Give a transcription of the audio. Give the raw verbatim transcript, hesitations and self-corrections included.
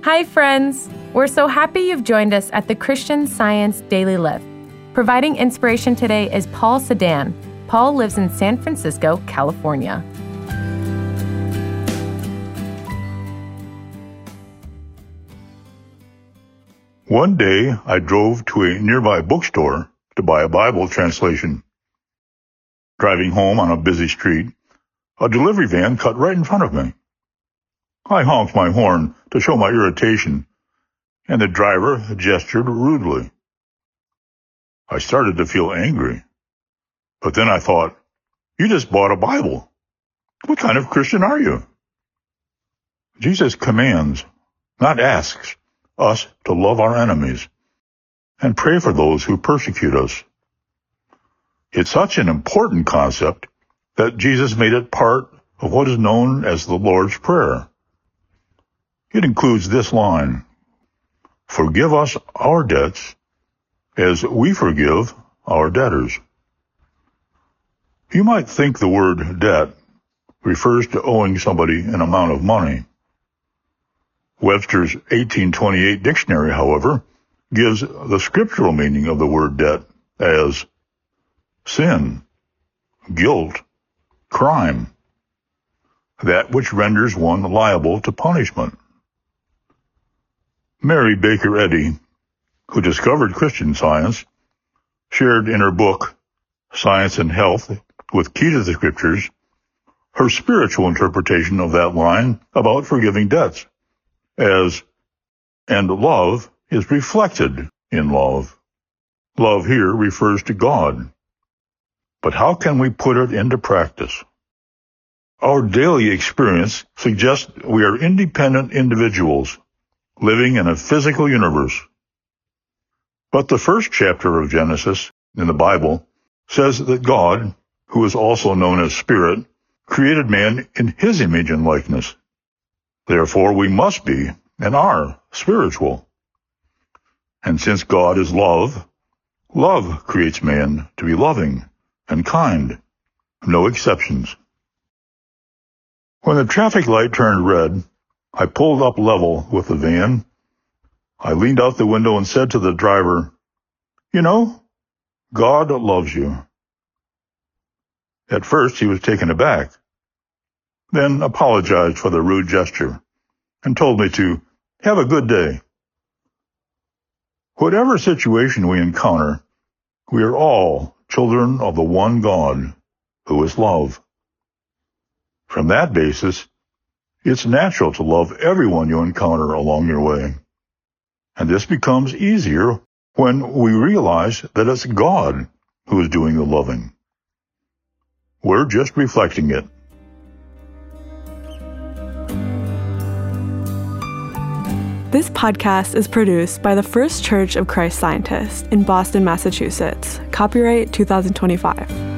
Hi, friends! We're so happy you've joined us at the Christian Science Daily Lift. Providing inspiration today is Paul Sedan. Paul lives in San Francisco, California. One day, I drove to a nearby bookstore to buy a Bible translation. Driving home on a busy street, a delivery van cut right in front of me. I honked my horn to show my irritation, and the driver gestured rudely. I started to feel angry, but then I thought, you just bought a Bible. What kind of Christian are you? Jesus commands, not asks, us to love our enemies and pray for those who persecute us. It's such an important concept that Jesus made it part of what is known as the Lord's Prayer. It includes this line, forgive us our debts as we forgive our debtors. You might think the word debt refers to owing somebody an amount of money. Webster's eighteen twenty-eight dictionary, however, gives the scriptural meaning of the word debt as sin, guilt, crime, that which renders one liable to punishment. Mary Baker Eddy, who discovered Christian Science, shared in her book, Science and Health with Key to the Scriptures, her spiritual interpretation of that line about forgiving debts as, and love is reflected in love. Love here refers to God. But how can we put it into practice? Our daily experience suggests we are independent individuals living in a physical universe. But the first chapter of Genesis in the Bible says that God, who is also known as Spirit, created man in his image and likeness. Therefore, we must be and are spiritual. And since God is love, love creates man to be loving and kind, no exceptions. When the traffic light turned red, I pulled up level with the van. I leaned out the window and said to the driver, you know, God loves you. At first, he was taken aback, then apologized for the rude gesture and told me to have a good day. Whatever situation we encounter, we are all children of the one God who is love. From that basis, it's natural to love everyone you encounter along your way. And this becomes easier when we realize that it's God who is doing the loving. We're just reflecting it. This podcast is produced by the First Church of Christ Scientist in Boston, Massachusetts. Copyright twenty twenty-five.